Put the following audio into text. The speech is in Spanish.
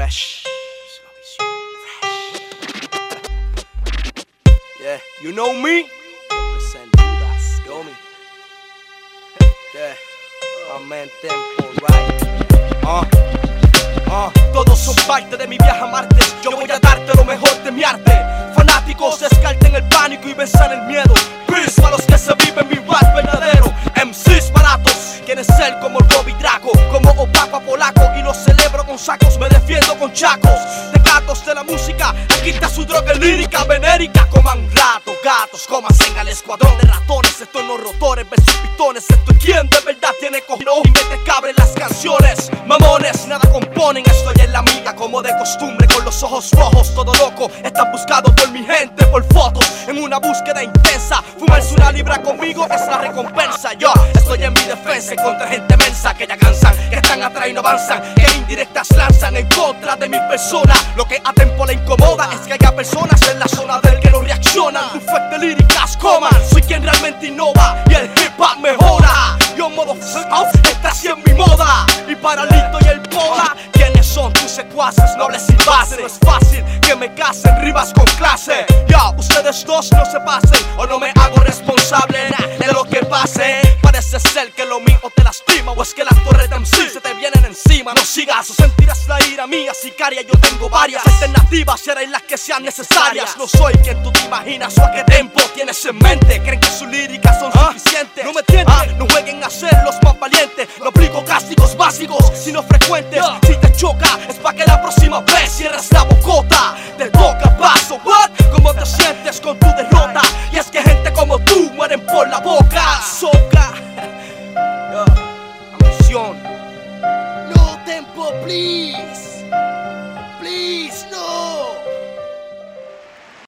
Fresh. Yeah, you know me? Represent Judas, go me. Yeah, my man Tempo, right? Todos son parte de mi viaje a Marte. Yo voy a darte lo mejor de mi arte. Fanáticos, descarten el pánico y venzan el miedo. Peace para los que se viven mi rap verdadero. MCs baratos, quieren ser como el Bobby Draco, como Opaco a Polaco, y los celebro con sacos, me defiendo con chacos. De gatos de la música, aquí está su droga lírica venérica. Coman ratos, gatos, cómanse al escuadrón de ratones. Esto no rotores, besos pitones. Esto es quien de verdad tiene cogido y mete cabre en las canciones. Mamones, nada componen, estoy en la mía como de costumbre, con los ojos rojos, todo loco. Están buscados por mi gente, por fotos, en una búsqueda intensa. Fumarse una libra conmigo es la recompensa. Yo estoy en mi defensa contra gente mensa que ya cansan, que están atrás y no avanzan, que indirectas lanzan en contra de mi persona. Lo que a Tempo le incomoda es que haya personas en la zona del que no reaccionan. Bufet de líricas coman, soy quien realmente innova y el hip hop mejora. Yo modo está así en mi moda. Y para Lito y el Pola, ¿quiénes son tus secuaces? Nobles sin base. No es fácil que me casen rimas con clase. Ya, ustedes dos no se pasen, o no me hago responsable de lo que pase. Parece ser que lo mío te lastima, o es que las torres de MC se te vienen encima. No sigas o sentirás la ira mía sicaria. Yo tengo varias alternativas, serán las que sean necesarias. No soy quien tú te imaginas o a qué Tempo tienes en mente. Creen que sus líricas son suficientes. No me entienden, no jueguen a ser los más valientes. No aplico castigos básicos, sino frecuentes. Si te choca, es pa' que la próxima vez cierres la bocota. Te toca paso, what? ¿Cómo te sientes con tu derrota? Y es que gente como tú mueren por la boca. Soca, ambición. No Tempo, please.